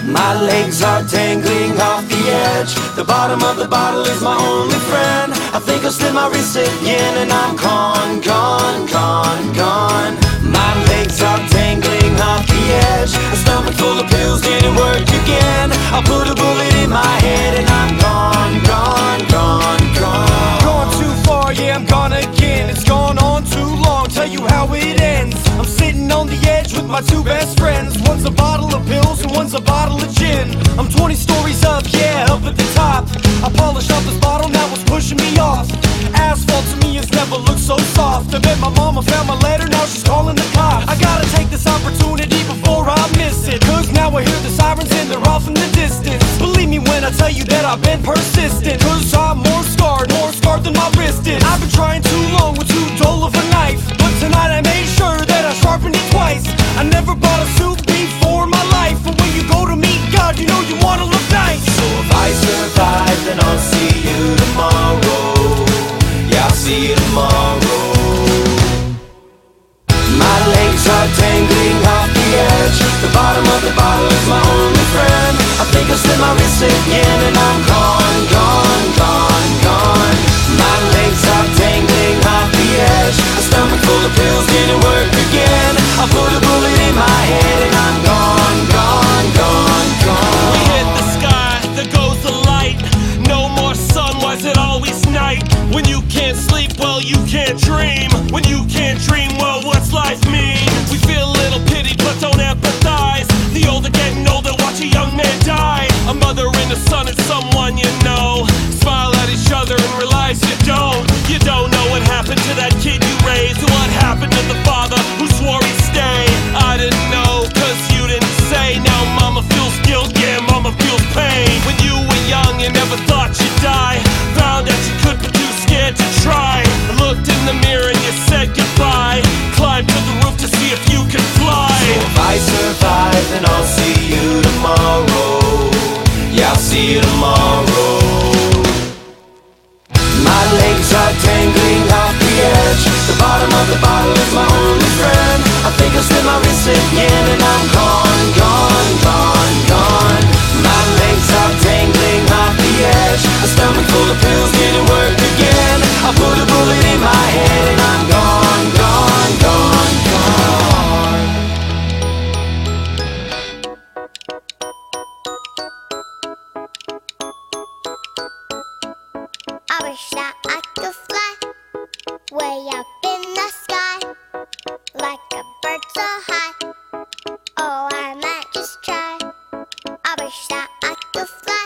My legs are dangling off the edge. The bottom of the bottle is my only friend. I think I'll slip my wrist again and I'm gone, gone, gone, gone. My legs are dangling off the edge. A stomach full of pills didn't work again. I put a bullet in my head and I'm gone, gone, gone, gone. Gone too far, yeah, I'm gone again. It's gone on too long, tell you how it ends. I'm sitting on the edge with my two best friends. One's a bottle of pills and one's a bottle of gin. I'm 20 stories up, yeah, up at the top. I polished off this bottle, now it's pushing me off. Asphalt to me has never looked so soft. I bet my mama found my letter, now she's calling the cops. I gotta take this opportunity before I miss it, cause now I hear the sirens and they're off in the distance. Believe me when I tell you that I've been persistent, cause I'm more scarred than my wrist is. I've been trying too long with too dull of a knife, but tonight I made sure that I sharpened it twice. I never bought a suit before in my life, but when you go to meet God, you know you wanna look nice. So if I survive, then I'll see you tomorrow. Yeah, I'll see you tomorrow. My legs are dangling off the edge. The bottom of the bottle is my only friend. I think I'll slip my wrist again and I'm gone, gone, gone, gone. My legs are dangling off the edge. A stomach full of pills didn't work again. I put a bullet in my head and I'm gone, gone, gone, gone. We hit the sky, there goes the light. No more sun, why is it always night? When you can't sleep, well you can't dream. When you can't dream, well what's life mean? We feel a little pity but don't empathize. The older getting older, watch a young man die. A mother and a son and someone you know. Smile at each other and realize you don't. You don't know what happened to that kid you raised, or what happened to the father who swore he'd stay. I didn't know, cause you didn't say. Now mama feels guilt, yeah, mama feels pain. When you were young and never thought you'd die, found out you could but too scared to try. Looked in the mirror and you said goodbye. Climbed to the roof to see if you could fly. So if I survive, then I'll see you tomorrow. Yeah, I'll see you tomorrow. My legs are dangling off the edge. The bottom of the bottle is my only friend. I think I'll slip my wrist again and I'm gone, gone, gone, gone. My legs are dangling off the edge. A stomach full of pills didn't work again. I put a bullet in my head and I'm gone, gone, gone, gone. I wish that I could fly way up in the sky, like a bird so high. Oh, I might just try. I wish that I could fly